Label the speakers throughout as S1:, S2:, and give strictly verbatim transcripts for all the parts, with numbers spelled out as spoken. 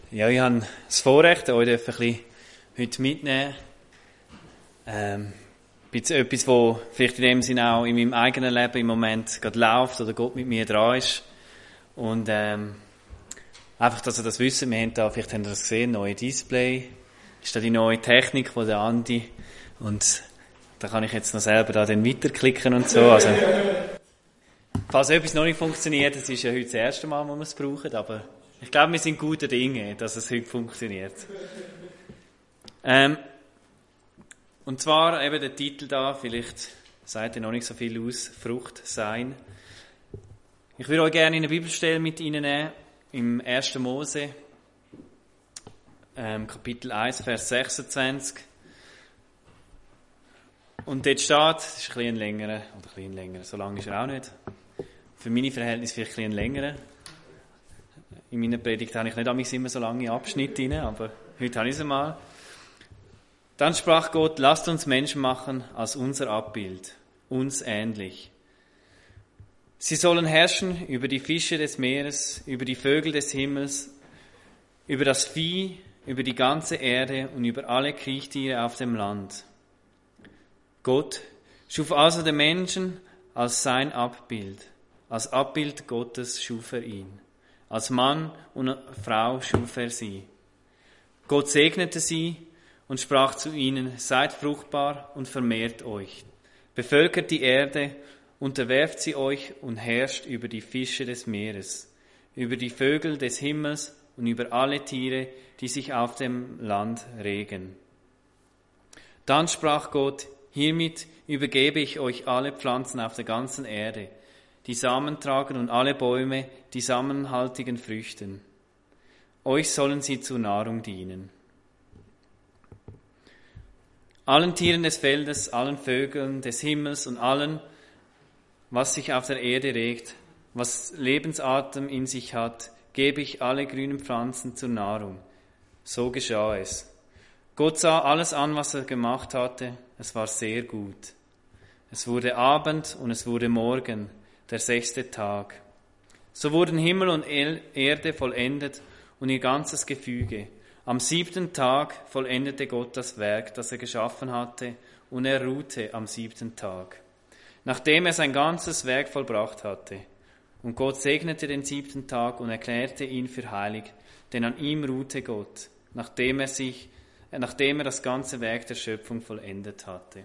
S1: Ja, ich habe das Vorrecht, euch ein bisschen heute mitnehmen. Ähm, etwas, was vielleicht in dem Sinne auch in meinem eigenen Leben im Moment gerade läuft oder Gott mit mir dran ist. Und ähm, einfach, dass ihr das wissen, wir haben da, vielleicht habt ihr das gesehen, neue Display. Ist da die neue Technik von der Andi. Und da kann ich jetzt noch selber da dann weiterklicken und so. Also, falls etwas noch nicht funktioniert, das ist ja heute das erste Mal, wo wir es brauchen, aber ich glaube, wir sind gute Dinge, dass es heute funktioniert. Ähm, und zwar eben der Titel da, vielleicht sagt er noch nicht so viel aus, Frucht sein. Ich würde euch gerne in eine Bibelstelle mit Ihnen nehmen, im ersten Mose, ähm, Kapitel eins, Vers sechsundzwanzig. Und dort steht, das ist ein bisschen längerer, oder ein bisschen längerer, so lang ist er auch nicht. Für meine Verhältnisse vielleicht ein bisschen längerer. In meiner Predigt habe ich nicht immer so lange Abschnitte rein, aber heute habe ich es einmal. Dann sprach Gott, lasst uns Menschen machen als unser Abbild, uns ähnlich. Sie sollen herrschen über die Fische des Meeres, über die Vögel des Himmels, über das Vieh, über die ganze Erde und über alle Kriechtiere auf dem Land. Gott schuf also den Menschen als sein Abbild. Als Abbild Gottes schuf er ihn. Als Mann und Frau schuf er sie. Gott segnete sie und sprach zu ihnen, seid fruchtbar und vermehrt euch. Bevölkert die Erde, unterwerft sie euch und herrscht über die Fische des Meeres, über die Vögel des Himmels und über alle Tiere, die sich auf dem Land regen. Dann sprach Gott, hiermit übergebe ich euch alle Pflanzen auf der ganzen Erde, die Samen tragen und alle Bäume, die samenhaltigen Früchten. Euch sollen sie zur Nahrung dienen. Allen Tieren des Feldes, allen Vögeln des Himmels und allen, was sich auf der Erde regt, was Lebensatem in sich hat, gebe ich alle grünen Pflanzen zur Nahrung. So geschah es. Gott sah alles an, was er gemacht hatte. Es war sehr gut. Es wurde Abend und es wurde Morgen, der sechste Tag. So wurden Himmel und Erde vollendet und ihr ganzes Gefüge. Am siebten Tag vollendete Gott das Werk, das er geschaffen hatte, und er ruhte am siebten Tag, nachdem er sein ganzes Werk vollbracht hatte. Und Gott segnete den siebten Tag und erklärte ihn für heilig, denn an ihm ruhte Gott, nachdem er sich, nachdem er das ganze Werk der Schöpfung vollendet hatte.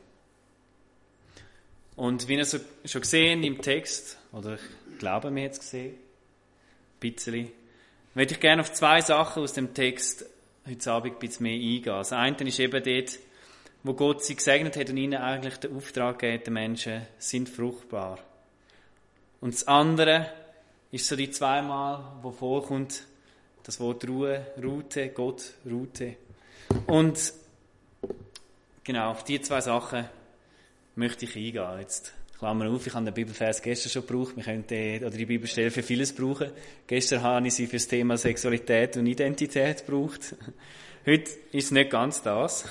S1: Und wie ihr so schon gesehen im Text, oder ich glaube, wir haben es gesehen, ein bisschen, möchte ich gerne auf zwei Sachen aus dem Text heute Abend ein bisschen mehr eingehen. Das eine ist eben dort, wo Gott sie gesegnet hat und ihnen eigentlich den Auftrag gegeben, die Menschen sind fruchtbar. Und das andere ist so die zweimal, wo vorkommt, das Wort Ruhe, Ruhe, Gott, Ruhe. Und genau, auf die zwei Sachen möchte ich eingehen. Jetzt Klammer auf, ich habe den Bibelvers gestern schon gebraucht. Wir können den, oder die Bibelstelle für vieles brauchen. Gestern habe ich sie für das Thema Sexualität und Identität gebraucht. Heute ist es nicht ganz das.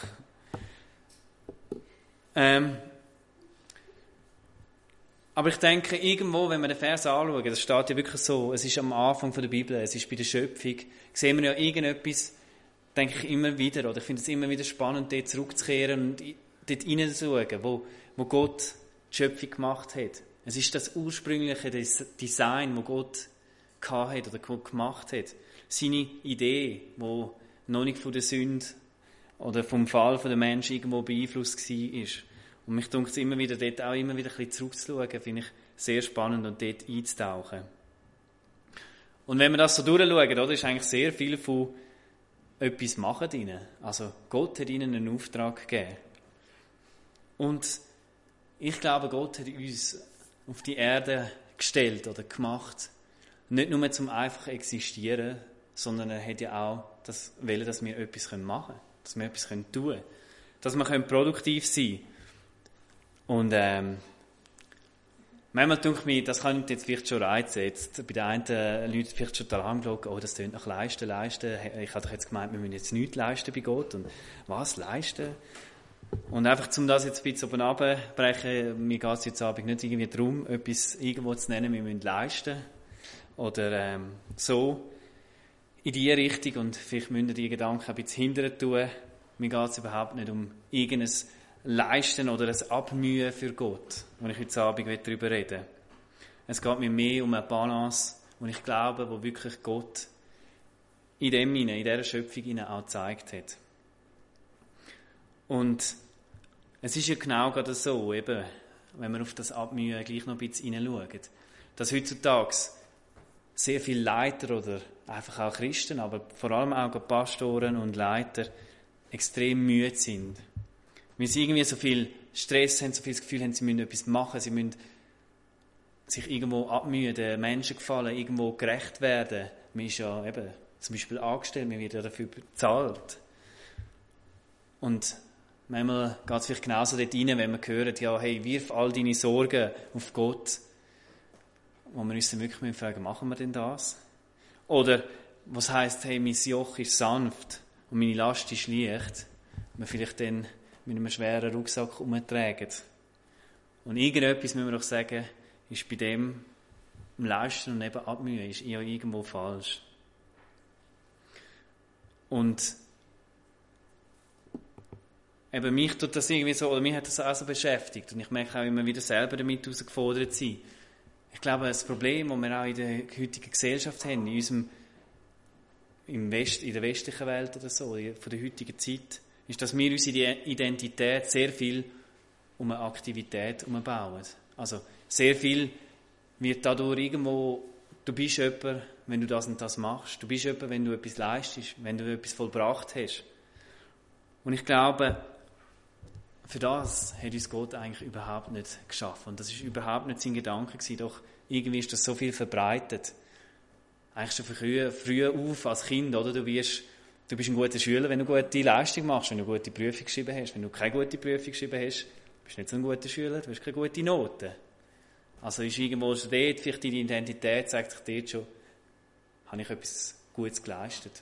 S1: Ähm, aber ich denke, irgendwo, wenn wir den Vers anschauen, das steht ja wirklich so, es ist am Anfang der Bibel, es ist bei der Schöpfung, sehen wir ja irgendetwas, denke ich immer wieder, oder ich finde es immer wieder spannend, dort zurückzukehren und dort hineinzuschauen, wo, wo Gott die Schöpfung gemacht hat. Es ist das ursprüngliche Design, das Gott gehabt hat oder Gott gemacht hat. Seine Idee, die noch nicht von der Sünde oder vom Fall der Menschen irgendwo beeinflusst war. Und mich dunkt es immer wieder, dort auch immer wieder ein bisschen zurückzuschauen, finde ich sehr spannend und dort einzutauchen. Und wenn wir das so durchschauen, oder, ist eigentlich sehr viel von etwas machen ihnen. Also Gott hat ihnen einen Auftrag gegeben. Und ich glaube, Gott hat uns auf die Erde gestellt oder gemacht. Nicht nur zum einfach existieren, sondern er hat ja auch das wollen, dass wir etwas machen können. Dass wir etwas tun können. Dass wir produktiv sein können. Und ähm, manchmal denke ich mir, das kann jetzt vielleicht schon reizen. Jetzt bei den einen Leuten vielleicht schon die Alarmglocke, oh, das tönt nach Leisten, Leisten. Ich habe doch jetzt gemeint, wir müssen jetzt nichts leisten bei Gott. Und was, leisten? Und einfach, um das jetzt ein bisschen oben runterzubrechen, mir geht es jetzt Abend nicht irgendwie darum, etwas irgendwo zu nennen, wir müssen leisten. Oder ähm, so. in diese Richtung und vielleicht müssen wir die Gedanken ein bisschen hindern tun. Mir geht es überhaupt nicht um irgendein Leisten oder ein Abmühen für Gott, wo ich heute Abend darüber reden will. Es geht mir mehr um eine Balance, wo ich glaube, wo wirklich Gott in dem hinein, in dieser Schöpfung hinein auch gezeigt hat. Und es ist ja genau gerade so, eben, wenn wir auf das Abmühen gleich noch ein bisschen hineinschauen, dass heutzutage sehr viele Leiter oder einfach auch Christen, aber vor allem auch Pastoren und Leiter extrem müde sind. Weil sie irgendwie so viel Stress haben, so viel das Gefühl haben, sie müssen etwas machen, sie müssen sich irgendwo abmühen, den Menschen gefallen, irgendwo gerecht werden. Man ist ja eben zum Beispiel angestellt, man wird ja dafür bezahlt. Und manchmal geht es vielleicht genauso dort rein, wenn man hört, ja, hey, wirf all deine Sorgen auf Gott. Wo wir uns dann wirklich fragen, machen wir denn das? Oder was heisst, hey, mein Joch ist sanft und meine Last ist leicht, wir vielleicht dann mit einem schweren Rucksack umtragen. Und irgendetwas, müssen wir doch sagen, ist bei dem im Leisten und eben Abmühen ist ja irgendwo falsch. Und eben mich tut das irgendwie so, oder mich hat das auch so beschäftigt und ich merke auch immer wieder selber damit herausgefordert sein. Ich glaube, das Problem, das wir auch in der heutigen Gesellschaft haben, in unserem im West, in der westlichen Welt oder so, von der heutigen Zeit, ist, dass wir unsere Identität sehr viel um eine Aktivität bauen. Also sehr viel wird dadurch irgendwo, du bist jemand, wenn du das und das machst, du bist jemand, wenn du etwas leistest, wenn du etwas vollbracht hast. Und ich glaube, für das hat uns Gott eigentlich überhaupt nicht geschaffen. Und das ist überhaupt nicht sein Gedanke gewesen, doch irgendwie ist das so viel verbreitet. Eigentlich schon früh, früh auf als Kind, oder? Du wirst, du bist ein guter Schüler, wenn du gute Leistung machst, wenn du eine gute Prüfung geschrieben hast. Wenn du keine gute Prüfung geschrieben hast, bist du nicht so ein guter Schüler, du hast keine gute Note. Also ist irgendwo schon dort, vielleicht deine Identität sagt dich dort schon, habe ich etwas Gutes geleistet.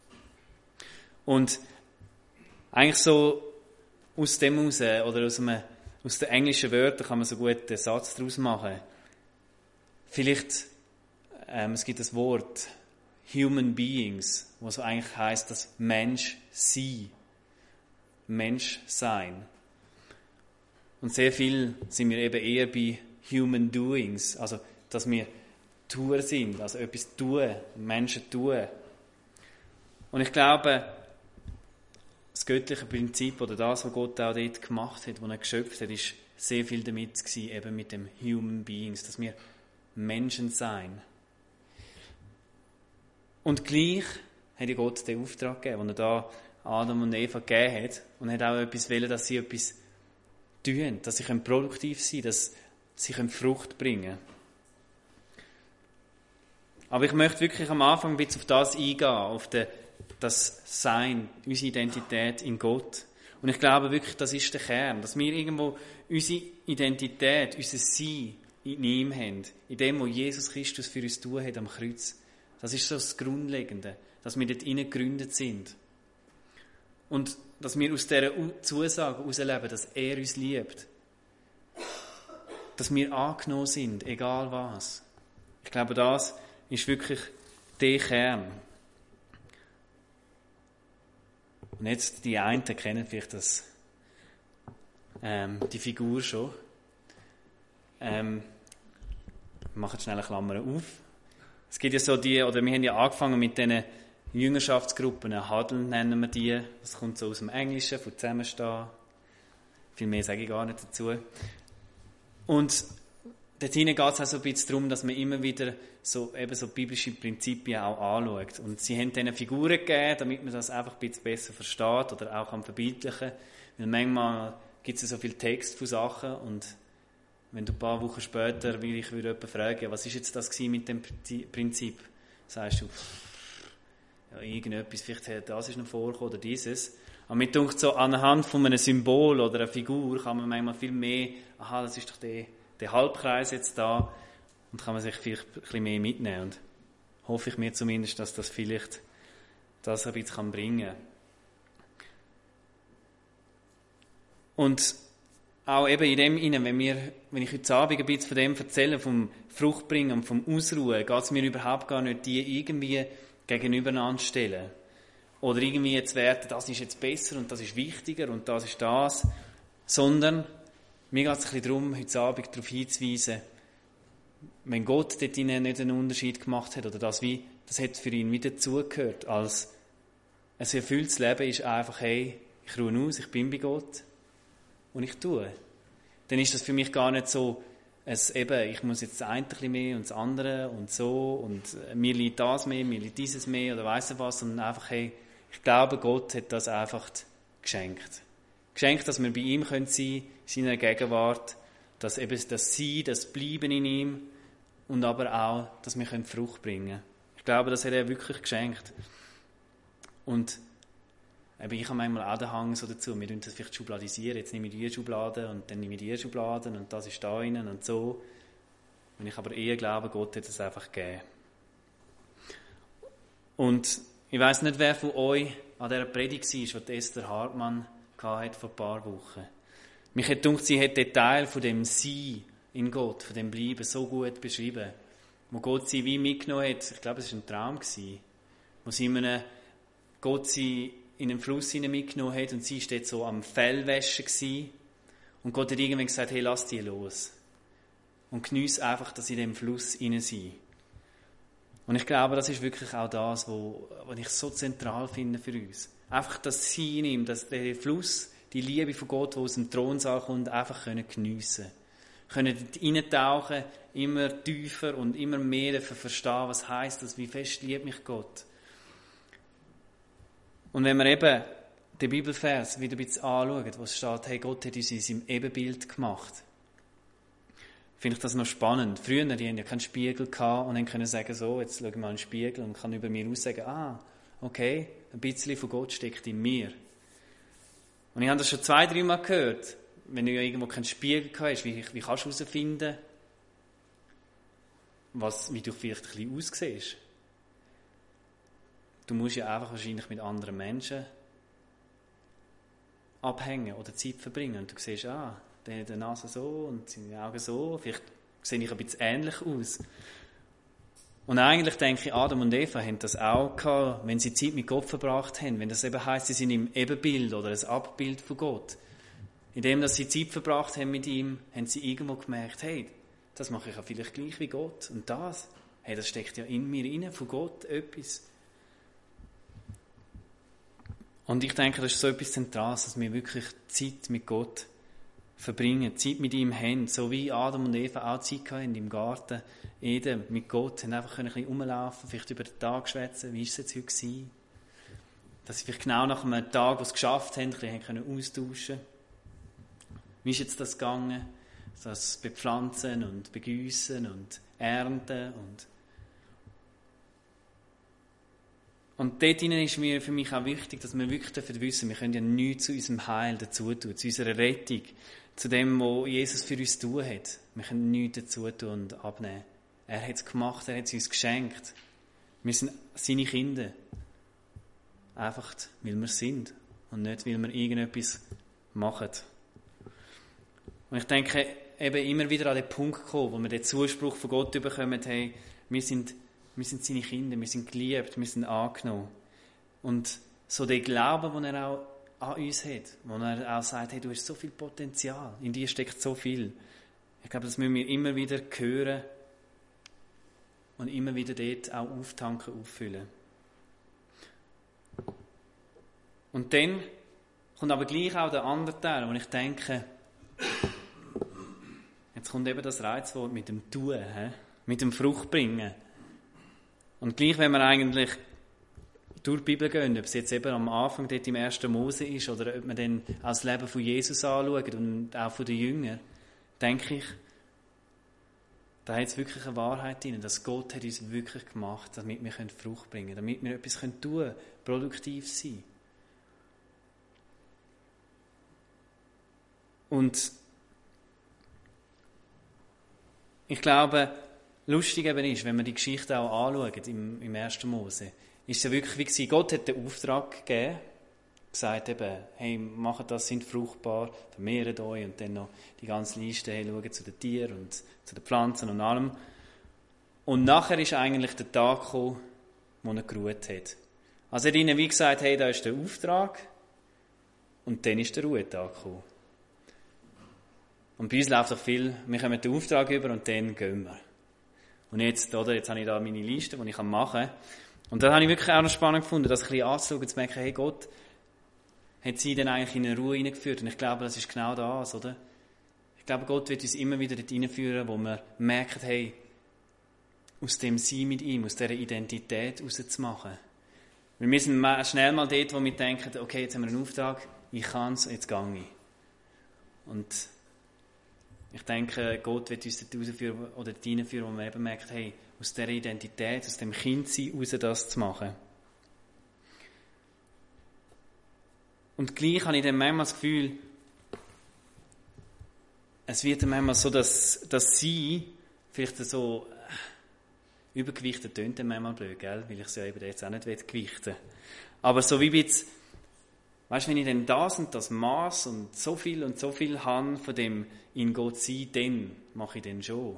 S1: Und eigentlich so aus dem heraus, oder aus, einem, aus den englischen Wörtern kann man so gut einen Satz daraus machen. Vielleicht, ähm, es gibt das Wort Human Beings, was so eigentlich heisst, das Mensch sein. Mensch sein. Und sehr viel sind wir eben eher bei Human Doings, also dass wir Tuer sind, also etwas tun, Menschen tun. Und ich glaube, das göttliche Prinzip oder das, was Gott auch dort gemacht hat, was er geschöpft hat, ist sehr viel damit gewesen, eben mit dem Human Beings, dass wir Menschen sein. Und gleich hat ja Gott den Auftrag gegeben, den er da Adam und Eva gegeben hat, und hat auch etwas wollen, dass sie etwas tun, dass sie produktiv sein können, dass sie Frucht bringen können. Aber ich möchte wirklich am Anfang ein bisschen auf das eingehen, auf den, das Sein, unsere Identität in Gott. Und ich glaube wirklich, das ist der Kern, dass wir irgendwo unsere Identität, unser Sein in ihm haben, in dem, was Jesus Christus für uns tun hat am Kreuz. Das ist so das Grundlegende, dass wir dort hinein gegründet sind. Und dass wir aus dieser Zusage herausleben, dass er uns liebt. Dass wir angenommen sind, egal was. Ich glaube, das ist wirklich der Kern. Und jetzt, die einen kennen vielleicht das, ähm, die Figur schon. Ähm, wir machen schnell eine Klammer auf. Es gibt ja so die, oder wir haben ja angefangen mit diesen Jüngerschaftsgruppen, Huddle nennen wir die. Das kommt so aus dem Englischen, von Zusammenstehen. Viel mehr sage ich gar nicht dazu. Und dort hinein geht es auch so ein bisschen darum, dass man immer wieder so, eben so biblische Prinzipien auch anschaut. Und sie haben denen Figuren gegeben, damit man das einfach ein bisschen besser versteht oder auch kann verbildlichen. Weil manchmal gibt es ja so viel Text von Sachen und wenn du ein paar Wochen später, will ich würde jemanden fragen, was ist jetzt das mit dem Prinzip? Sagst du, ja, irgendetwas, vielleicht das ist noch vorgekommen oder dieses. Aber mir denkt so, anhand von einem Symbol oder einer Figur kann man manchmal viel mehr, aha, das ist doch der, der Halbkreis jetzt da, und kann man sich vielleicht ein bisschen mehr mitnehmen. Und hoffe ich mir zumindest, dass das vielleicht das ein bisschen bringen kann. Und auch eben in dem Innen, wenn, wir, wenn ich heute Abend ein bisschen von dem erzähle, vom Fruchtbringen und vom Ausruhen, geht es mir überhaupt gar nicht, die irgendwie gegenübereinander stellen. Oder irgendwie jetzt werten, das ist jetzt besser und das ist wichtiger und das ist das. Sondern mir geht es ein bisschen darum, heute Abend darauf hinzuweisen, wenn Gott dort nicht einen Unterschied gemacht hat, oder das, wie, das hat für ihn wieder dazugehört, als ein erfülltes Leben ist einfach, hey, ich ruhe aus, ich bin bei Gott und ich tue. Dann ist das für mich gar nicht so, es eben, ich muss jetzt das eine ein bisschen mehr und das andere und so und mir liegt das mehr, mir liegt dieses mehr oder weiss was, sondern einfach, hey, ich glaube, Gott hat das einfach geschenkt. Geschenkt, dass wir bei ihm sein können, in seiner Gegenwart, dass eben das Sein, das Bleiben in ihm und aber auch, dass wir Frucht bringen können. Ich glaube, das hat er wirklich geschenkt. Und eben, ich habe manchmal auch den Hang so dazu, wir tun das vielleicht schubladisieren, jetzt nehme ich die Schublade und dann nehme ich die Schublade und das ist da innen und so. Und ich aber eher glaube, Gott hat es einfach gegeben. Und ich weiss nicht, wer von euch an dieser Predigt war, die Esther Hartmann hatte vor ein paar Wochen. Mich hat gedacht, sie hat den Teil von dem Sein in Gott, von dem Bleiben so gut beschrieben, wo Gott sie wie mitgenommen hat. Ich glaube, es war ein Traum, wo sie einem Gott sie in einen Fluss mitgenommen hat und sie war dort so am Fellwäschen gewesen. Und Gott hat irgendwann gesagt, hey, lass die los. Und geniesse einfach, dass sie in diesem Fluss hinein sind. Und ich glaube, das ist wirklich auch das, was ich so zentral finde für uns. Einfach das Sein in ihm, dass der Fluss, die Liebe von Gott, die aus dem Thronsaal kommt, einfach können geniessen können. Können reintauchen, immer tiefer und immer mehr verstehen, was heisst das, wie fest liebt mich Gott. Und wenn wir eben den Bibelvers wieder ein bisschen anschauen, wo es steht, hey, Gott hat uns in seinem Ebenbild gemacht, finde ich das noch spannend. Früher, die hatten ja keinen Spiegel gehabt und dann können sagen, so, jetzt schaue ich mal in den Spiegel und kann über mir aussagen, ah, okay, ein bisschen von Gott steckt in mir. Und ich habe das schon zwei, drei Mal gehört. Wenn du ja irgendwo keinen Spiegel hast, wie, wie kannst du herausfinden, was, wie du vielleicht ein bisschen aussiehst? Du musst ja einfach wahrscheinlich mit anderen Menschen abhängen oder Zeit verbringen. Und du siehst, ah, der hat die Nase so und seine Augen so. Vielleicht sehe ich ein bisschen ähnlich aus. Und eigentlich denke ich, Adam und Eva haben das auch gehabt, wenn sie Zeit mit Gott verbracht haben. Wenn das eben heisst, sie sind im Ebenbild oder ein Abbild von Gott. Indem dass sie Zeit verbracht haben mit ihm, haben sie irgendwo gemerkt, hey, das mache ich ja vielleicht gleich wie Gott. Und das, hey, das steckt ja in mir rein, von Gott etwas. Und ich denke, das ist so etwas Zentrales, dass wir wirklich Zeit mit Gott verbringen, Zeit mit ihm haben, so wie Adam und Eva auch Zeit hatten im Garten Eden mit Gott, haben einfach ein bisschen rumlaufen, vielleicht über den Tag schwätzen, wie war es jetzt heute gewesen? Dass sie vielleicht genau nach einem Tag, wo sie es geschafft haben, ein bisschen können austauschen. Wie ist jetzt das gegangen? Das Bepflanzen und Begüssen und Ernten und Und dort ist mir für mich auch wichtig, dass wir wirklich dafür wissen, wir können ja nichts zu unserem Heil dazu tun, zu unserer Rettung, zu dem, was Jesus für uns tun hat. Wir können nichts dazu tun und abnehmen. Er hat es gemacht, er hat es uns geschenkt. Wir sind seine Kinder. Einfach, weil wir sind und nicht, weil wir irgendetwas machen. Und ich denke, eben immer wieder an den Punkt kommen, wo wir den Zuspruch von Gott bekommen, hey, wir sind Wir sind seine Kinder, wir sind geliebt, wir sind angenommen. Und so der Glaube, den er auch an uns hat, wo er auch sagt, hey, du hast so viel Potenzial, in dir steckt so viel. Ich glaube, das müssen wir immer wieder hören und immer wieder dort auch auftanken, auffüllen. Und dann kommt aber gleich auch der andere Teil, wo ich denke, jetzt kommt eben das Reizwort mit dem Tun, he? Mit dem Fruchtbringen. Und gleich, wenn wir eigentlich durch die Bibel gehen, ob es jetzt eben am Anfang dort im ersten Mose ist oder ob wir dann auch das Leben von Jesus anschauen und auch von den Jüngern, denke ich, da hat es wirklich eine Wahrheit drin, dass Gott hat uns wirklich gemacht, damit wir Frucht bringen können, damit wir etwas tun können, produktiv sein. Und ich glaube, lustig eben ist, wenn man die Geschichte auch anschaut im, im ersten Mose, ist es ja wirklich wie gewesen, Gott hat den Auftrag gegeben, gesagt eben, hey, macht das, sind fruchtbar, vermehrt euch und dann noch die ganze Liste, hey, schaut zu den Tieren und zu den Pflanzen und allem. Und nachher ist eigentlich der Tag gekommen, wo er geruht hat. Also er hat ihnen wie gesagt, hey, da ist der Auftrag und dann ist der Ruhetag gekommen. Und bei uns läuft auch viel, wir kommen den Auftrag über und dann gehen wir. Und jetzt, oder, jetzt habe ich da meine Liste, die ich machen kann. Und da habe ich wirklich auch noch spannend gefunden, das ein bisschen anzuschauen und zu merken, hey, Gott hat sie dann eigentlich in eine Ruhe hineingeführt. Und ich glaube, das ist genau das, oder? Ich glaube, Gott wird uns immer wieder dort hineinführen, wo wir merken, hey, aus dem Sein mit ihm, aus dieser Identität rauszumachen. Weil wir sind schnell mal dort, wo wir denken, okay, jetzt haben wir einen Auftrag, ich kann es, jetzt gehe ich. Und ich denke, Gott wird uns dort rausführen oder dort hineinführen, wo man eben merkt, hey, aus dieser Identität, aus dem Kindsein raus das zu machen. Und gleich habe ich dann manchmal das Gefühl, es wird dann manchmal so, dass, dass sie vielleicht so übergewichtet tönt, dann manchmal blöd, gell? Weil ich es ja eben jetzt auch nicht gewichten will. Aber so wie jetzt, weißt du, wenn ich dann das und das Maß und so viel und so viel habe von dem in Gott sein, dann mache ich den schon.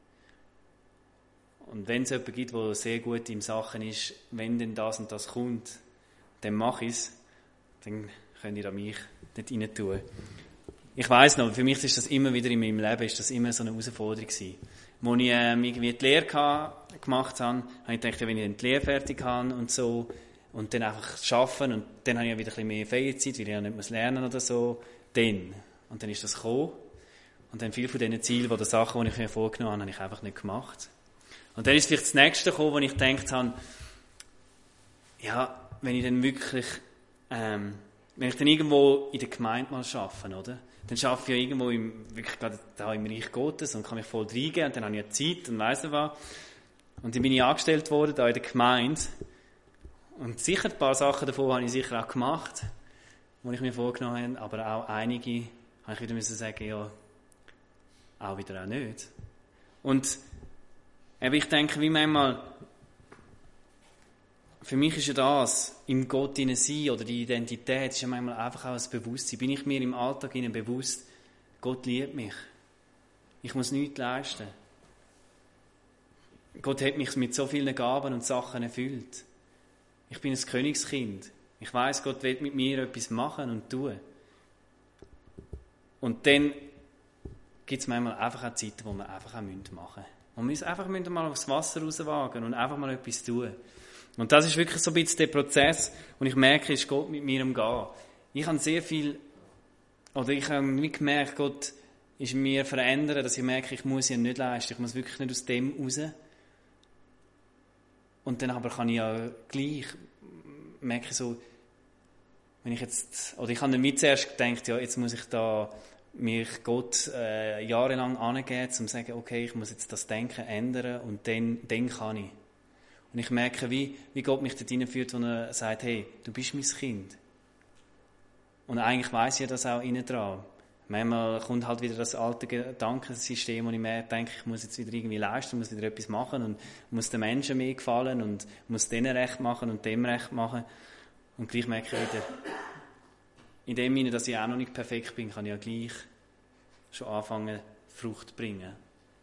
S1: Und wenn es jemanden gibt, der sehr gut in Sachen ist, wenn denn das und das kommt, dann mache ich es, dann könnt ihr mich dort rein tun. Ich weiss noch, für mich ist das immer wieder in meinem Leben, ist das immer so eine Herausforderung gewesen. Als ich ähm, irgendwie die Lehre hatte, gemacht habe, habe ich gedacht, wenn ich dann die Lehre fertig habe und so, und dann einfach arbeiten und dann habe ich ja wieder ein bisschen mehr Ferienzeit, weil ich ja nicht mehr lernen oder so, dann. Und dann ist das gekommen. Und dann viele von diesen Zielen, oder Sachen, die ich mir vorgenommen habe, habe ich einfach nicht gemacht. Und dann ist vielleicht das Nächste gekommen, wo ich gedacht habe, ja, wenn ich dann wirklich, ähm, wenn ich dann irgendwo in der Gemeinde mal arbeite, oder? Dann arbeite ich ja irgendwo im, wirklich gerade da im Reich Gottes und kann mich voll reingeben und dann habe ich ja Zeit und weiss nicht was. Und dann bin ich angestellt worden, da in der Gemeinde. Und sicher ein paar Sachen davon habe ich sicher auch gemacht, die ich mir vorgenommen habe, aber auch einige habe ich wieder müssen sagen, ja, auch wieder auch nicht. Und eben, ich denke, wie manchmal, für mich ist ja das, im Gott hinein sein oder die Identität, ist ja manchmal einfach auch ein Bewusstsein. Bin ich mir im Alltag hinein bewusst, Gott liebt mich. Ich muss nichts leisten. Gott hat mich mit so vielen Gaben und Sachen erfüllt. Ich bin ein Königskind. Ich weiss, Gott will mit mir etwas machen und tun. Und dann gibt es manchmal einfach auch Zeiten, wo wir einfach auch machen müssen. Und wir müssen einfach mal aufs Wasser rauswagen und einfach mal etwas tun. Und das ist wirklich so ein bisschen der Prozess, und ich merke, ist Gott mit mir umgehen. Ich habe sehr viel, oder ich habe nicht gemerkt, Gott ist mir verändern, dass ich merke, ich muss ja nicht leisten, ich muss wirklich nicht aus dem raus. Und dann aber kann ich ja gleich, merke ich so, wenn ich jetzt, oder ich habe damit zuerst gedacht, ja, jetzt muss ich da mich Gott äh, jahrelang angeben, um zu sagen, okay, ich muss jetzt das Denken ändern und dann, dann kann ich. Und ich merke, wie, wie Gott mich dort hineinführt, wo er sagt, hey, du bist mein Kind. Und eigentlich weiss ich ja das auch innen dran. Manchmal kommt halt wieder das alte Gedankensystem, wo ich mehr denke, ich muss jetzt wieder irgendwie leisten, muss wieder etwas machen und muss den Menschen mehr gefallen und muss denen recht machen und dem recht machen. Und gleich merke ich wieder, in dem Sinne, dass ich auch noch nicht perfekt bin, kann ich ja gleich schon anfangen, Frucht zu bringen.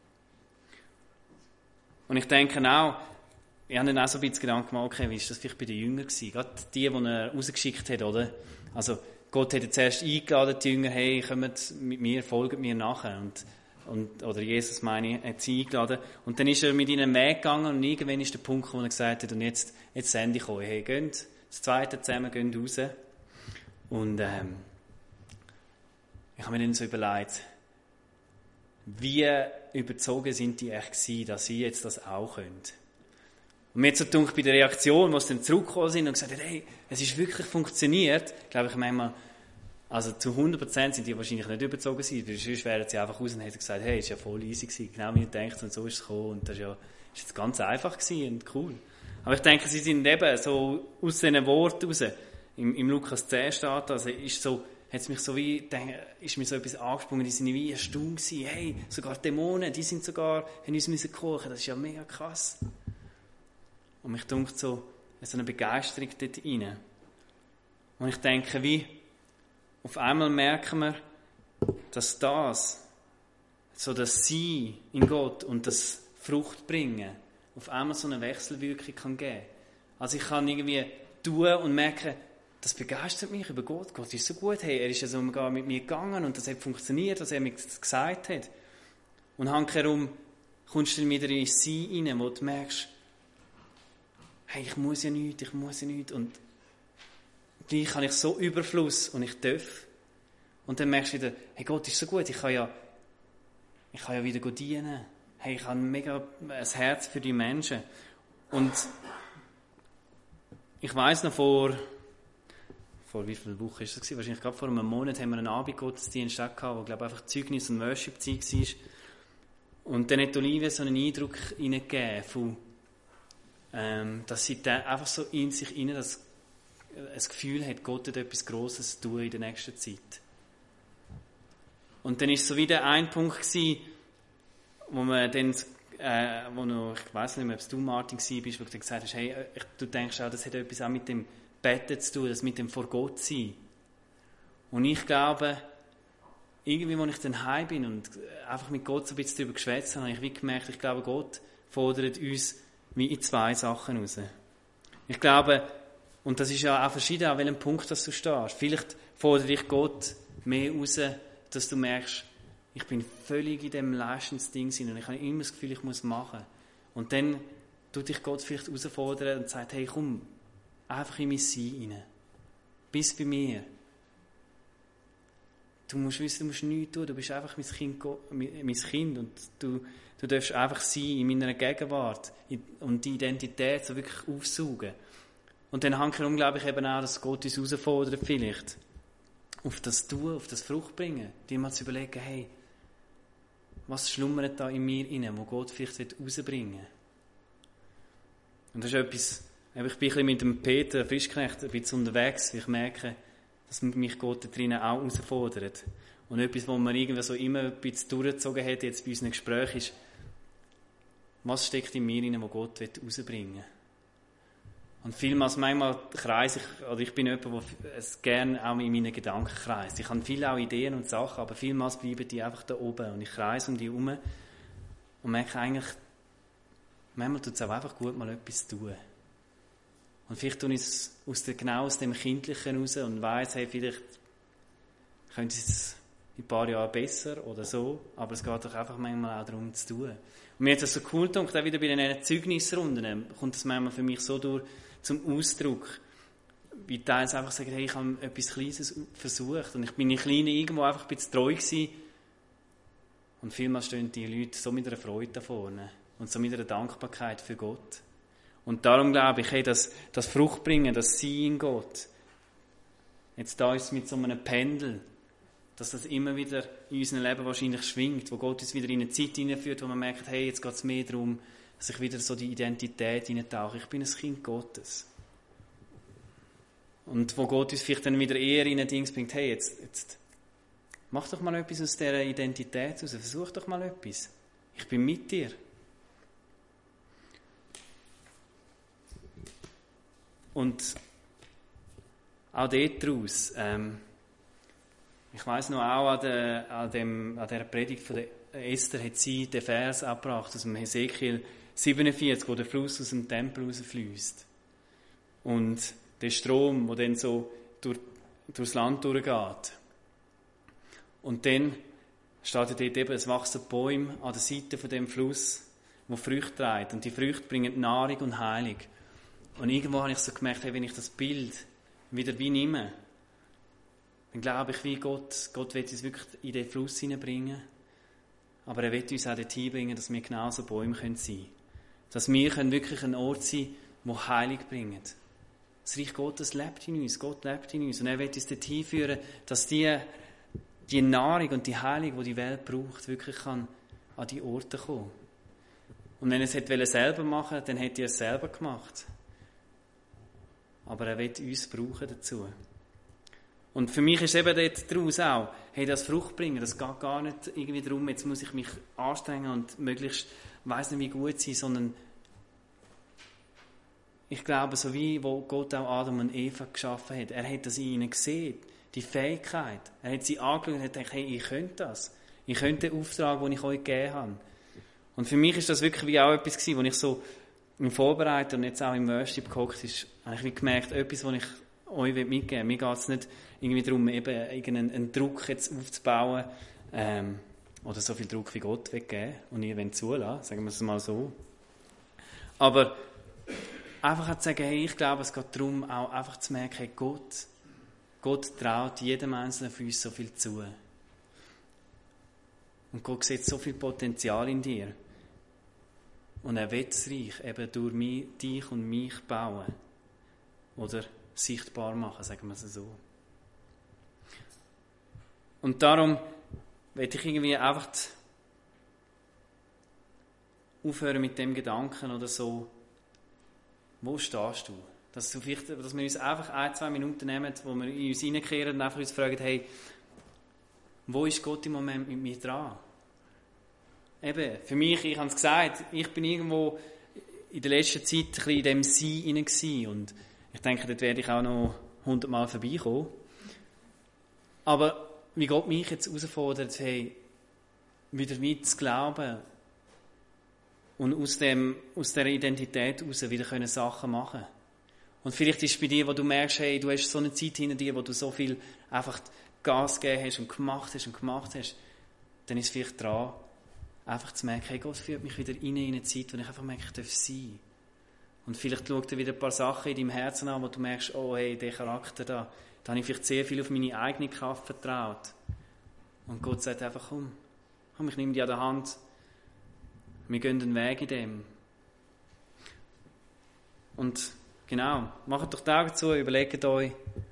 S1: Und ich denke auch, ich habe dann auch so ein bisschen Gedanken gemacht, okay, wie war das vielleicht bei den Jüngern gewesen? Gerade die, die er rausgeschickt hat, oder? Also, Gott hat jetzt erst eingeladen, die Jünger, hey, kommt mit mir, folgt mir nachher. Und, und, oder Jesus, meine ich, hat sie eingeladen. Und dann ist er mit ihnen Weg gegangen und irgendwann ist der Punkt, wo er gesagt hat, und jetzt, jetzt sende ich euch, hey, geht, das Zweite zusammen, geht raus. Und, ähm, ich habe mir dann so überlegt, wie überzogen sind die echt gewesen, dass sie jetzt das auch können. Und mir hat so gedacht, bei der Reaktion, wo sie dann zurückgekommen sind und gesagt haben, hey, es ist wirklich funktioniert, glaube ich manchmal, also zu hundert Prozent sind die wahrscheinlich nicht überzogen gewesen, weil sonst wären sie einfach raus und hätten gesagt, hey, es war ja voll easy gewesen, genau wie ich denke, und so ist es gekommen, und das war ja, ist jetzt ganz einfach gewesen und cool. Aber ich denke, sie sind eben so aus diesen Worten raus, im, im Lukas zehn steht, also ist so, hat es mich so wie, denke, ist mir so etwas angesprungen, die sind wie erstaunt gewesen, hey, sogar Dämonen, die sind sogar, haben uns müssen kochen, das ist ja mega krass. Und mich dunkt so, so eine Begeisterung dort rein. Und ich denke, wie, auf einmal merken wir, dass das, so das Sein in Gott und das Frucht bringen, auf einmal so eine Wechselwirkung kann geben. Also ich kann irgendwie tun und merken, das begeistert mich über Gott. Gott ist so gut. Hey, er ist ja sogar mit mir gegangen und das hat funktioniert, was er mir gesagt hat. Und handkehrum kommst du dann wieder in Sein rein, wo du merkst, hey, ich muss ja nichts, ich muss ja nichts. Und gleich habe ich so Überfluss und ich darf. Und dann merkst du wieder, hey, Gott ist so gut, ich kann ja, ich kann ja wieder dienen. Hey, ich habe mega ein Herz für die Menschen. Und ich weiss noch vor, vor wie viele Wochen ist das gewesen? Wahrscheinlich gerade vor einem Monat haben wir einen Abendgottesdienst gehabt, wo, glaube ich, einfach Zeugnis und Worship-Zeit war. Und dann hat Olivia so einen Eindruck hineingegeben, von, ähm, dass sie da einfach so in sich hinein das, das Gefühl hat, Gott hat etwas Grosses zu tun in der nächsten Zeit. Und dann war es so wieder ein Punkt gewesen, wo man dann, äh, wo noch, ich weiss nicht mehr, ob es du, Martin, warst, wo du gesagt hast, hey, ich, du denkst auch, das hat etwas auch mit dem Betten zu tun, das mit dem vor Gott sein. Und ich glaube, irgendwie, als ich dann heim bin und einfach mit Gott so ein bisschen darüber geschwätzt habe, habe ich wie gemerkt, ich glaube, Gott fordert uns wie in zwei Sachen raus. Ich glaube, und das ist ja auch verschieden, an welchem Punkt dass du stehst. Vielleicht fordert dich Gott mehr raus, dass du merkst, ich bin völlig in diesem Leistungsding und ich habe immer das Gefühl, ich muss machen. Und dann tut dich Gott vielleicht herausfordern und sagt, hey, komm, einfach in mein Sein rein. Bist bei mir. Du musst wissen, du musst nichts tun, du bist einfach mein Kind, mein Kind und du, du darfst einfach sein in meiner Gegenwart und die Identität so wirklich aufsaugen. Und dann handkehrum glaube ich eben auch, dass Gott uns herausfordert vielleicht, auf das Tun, auf das Fruchtbringen, dir mal zu überlegen, hey, was schlummert da in mir inne, wo Gott vielleicht rausbringen will. Und das ist etwas, ich bin ein bisschen mit dem Peter Frischknecht ein bisschen unterwegs, weil ich merke, dass mich Gott da drinnen auch herausfordert. Und etwas, was man irgendwie so immer ein bisschen durchgezogen hat, jetzt bei unseren Gesprächen, ist, was steckt in mir inne, wo Gott rausbringen will. Und vielmals, manchmal kreise ich, oder ich bin jemand, der es gerne auch in meinen Gedanken kreist. Ich habe viele auch Ideen und Sachen, aber vielmals bleiben die einfach da oben und ich kreise um die herum und merke eigentlich, manchmal tut es auch einfach gut, mal etwas zu tun. Und vielleicht tue ich es aus der, genau aus dem Kindlichen raus und weiss, hey, vielleicht könnte es in ein paar Jahren besser oder so, aber es geht doch einfach manchmal auch darum zu tun. Und mir hat das so cool gedacht, auch wieder bei den Zeugnisrunden kommt das manchmal für mich so durch zum Ausdruck, wie teils einfach sagen, hey, ich habe etwas Kleines versucht und ich bin in Kleinen irgendwo einfach ein bisschen treu gewesen. Und vielmals stehen die Leute so mit einer Freude da vorne und so mit einer Dankbarkeit für Gott. Und darum glaube ich, hey, das, das Fruchtbringen, das Sein in Gott, jetzt da ist es mit so einem Pendel, dass das immer wieder in unserem Leben wahrscheinlich schwingt, wo Gott uns wieder in eine Zeit hineinführt, wo man merkt, hey, jetzt geht es mehr darum, dass ich wieder so die Identität hineintauche. Ich bin ein Kind Gottes. Und wo Gott uns vielleicht dann wieder eher in ein Ding bringt, hey, jetzt, jetzt mach doch mal etwas aus dieser Identität raus, versuch doch mal etwas. Ich bin mit dir. Und auch dort daraus, ähm, ich weiss noch, auch an, der, an, dem, an dieser Predigt von der Esther hat sie den Vers abgebracht aus dem Hesekiel siebenundvierzig, wo der Fluss aus dem Tempel rausfließt. Und der Strom, der dann so durch, durchs Land durchgeht. Und dann steht dort eben, es wachsen Bäume an der Seite von dem Fluss, wo Früchte trägt. Und die Früchte bringen Nahrung und Heilung. Und irgendwo habe ich so gemerkt, hey, wenn ich das Bild wieder wie nehme, dann glaube ich, wie Gott, Gott will uns wirklich in den Fluss hineinbringen. Aber er will uns auch dorthin bringen, dass wir genauso Bäume sein können. Dass wir wirklich ein Ort sein können, der Heilung bringt. Das Reich Gottes lebt in uns, Gott lebt in uns. Und er will uns dorthin führen, dass die, die Nahrung und die Heilung, die die Welt braucht, wirklich kann an die Orte kommen. Und wenn er es selber machen wollte, dann hätte er es selber gemacht. Aber er will uns brauchen dazu. Und für mich ist eben dort daraus auch, hey, das Frucht bringen, das geht gar nicht irgendwie darum, jetzt muss ich mich anstrengen und möglichst, weiss nicht wie gut sein, sondern ich glaube, so wie wo Gott auch Adam und Eva geschaffen hat, er hat das in ihnen gesehen, die Fähigkeit. Er hat sie angeschaut und hat gedacht, hey, ich könnte das. Ich könnte den Auftrag, den ich euch gegeben habe. Und für mich ist das wirklich wie auch etwas gewesen, wo ich so im Vorbereiten und jetzt auch im Worship gehockt ist, habe ich gemerkt, etwas, was ich euch mitgeben will. Mir geht es nicht irgendwie darum, eben irgendeinen einen Druck jetzt aufzubauen, ähm, oder so viel Druck wie Gott will geben und ihr wollt zulassen, sagen wir es mal so. Aber einfach zu sagen, hey, ich glaube, es geht darum, auch einfach zu merken, hey, Gott, Gott traut jedem Einzelnen von uns so viel zu. Und Gott sieht so viel Potenzial in dir. Und er will das Reich eben durch mich, dich und mich bauen. Oder sichtbar machen, sagen wir es so. Und darum will ich irgendwie einfach aufhören mit dem Gedanken oder so, wo stehst du? Dass, du vielleicht, dass wir uns einfach ein, zwei Minuten nehmen, wo wir in uns hineinkehren und einfach uns fragen, hey, wo ist Gott im Moment mit mir dran? Eben, für mich, ich habe es gesagt, ich bin irgendwo in der letzten Zeit ein bisschen in dem Sein hinein gewesen und ich denke, dort werde ich auch noch hundertmal vorbeikommen. Aber wie Gott mich jetzt herausfordert, hey, wieder mit zu glauben und aus, dem, aus dieser Identität heraus wieder können Sachen machen. Und vielleicht ist es bei dir, wo du merkst, hey, du hast so eine Zeit hinter dir, wo du so viel einfach Gas gegeben hast und gemacht hast und gemacht hast, dann ist es vielleicht dran, einfach zu merken, hey, Gott führt mich wieder rein in eine Zeit, wo ich einfach merke, ich darf sein. Und vielleicht schaut er wieder ein paar Sachen in deinem Herzen an, wo du merkst, oh hey, der Charakter da, da habe ich vielleicht sehr viel auf meine eigene Kraft vertraut. Und Gott sagt einfach, komm, komm, ich nehme dich an der Hand. Wir gehen den Weg in dem. Und genau, macht doch die Augen zu, überlegt euch,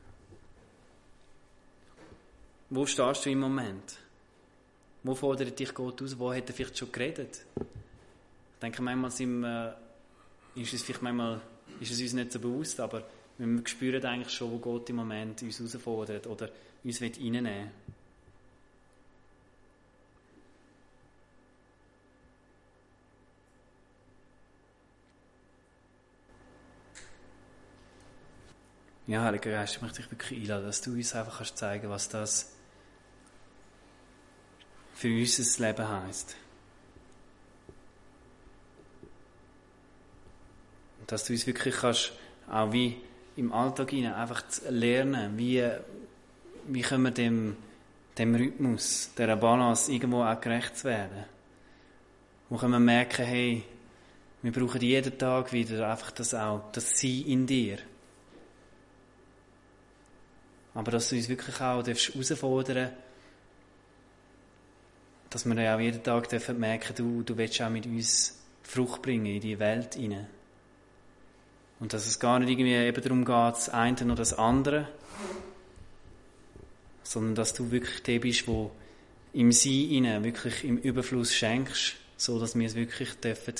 S1: wo stehst du im Moment? Wo fordert dich Gott aus? Wo hat er vielleicht schon geredet? Ich denke, manchmal sind wir, ist es vielleicht manchmal ist es uns nicht so bewusst, aber wir spüren eigentlich schon, wo Gott im Moment uns herausfordert oder uns reinnehmen will. Ja, Heiliger Geist, ich möchte dich wirklich einladen, dass du uns einfach kannst zeigen, was das für unser Leben heisst. Und dass du uns wirklich kannst, auch wie im Alltag hinein, einfach lernen, wie, wie können wir dem, dem Rhythmus, dieser Balance irgendwo auch gerecht zu werden. Wo können wir merken, hey, wir brauchen jeden Tag wieder einfach das auch, das Sein in dir. Aber dass du uns wirklich auch herausfordern darfst, dass wir ja auch jeden Tag dürfen merken, du, du willst auch mit uns Frucht bringen in die Welt hinein. Und dass es gar nicht irgendwie eben darum geht, das eine oder das andere, sondern dass du wirklich der bist, der im Sein hinein wirklich im Überfluss schenkst, so dass wir es wirklich dürfen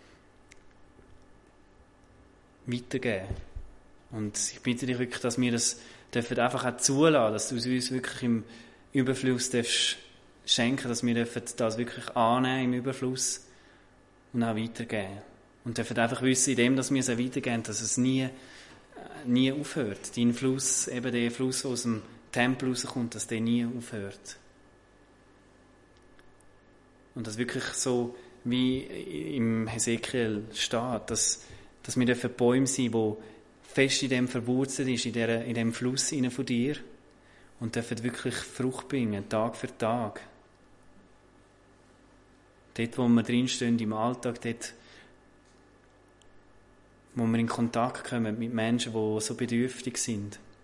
S1: weitergeben. Und ich bitte dich wirklich, dass wir das dürfen einfach auch zulassen, dass du es uns wirklich im Überfluss darfst schenken, dass wir dürfen das wirklich annehmen im Überfluss und auch weitergeben. Und dürfen einfach wissen, in dem, dass wir es auch weitergeben, dass es nie, nie aufhört. Dein Fluss, eben der Fluss, der aus dem Tempel rauskommt, dass der nie aufhört. Und das wirklich so, wie im Hesekiel steht, dass, dass wir dürfen Bäume sein, die fest in dem verwurzelt ist, in, der, in dem Fluss innen von dir und dürfen wirklich Frucht bringen, Tag für Tag. Dort, wo wir drinstehen im Alltag, dort, wo wir in Kontakt kommen mit Menschen, die so bedürftig sind.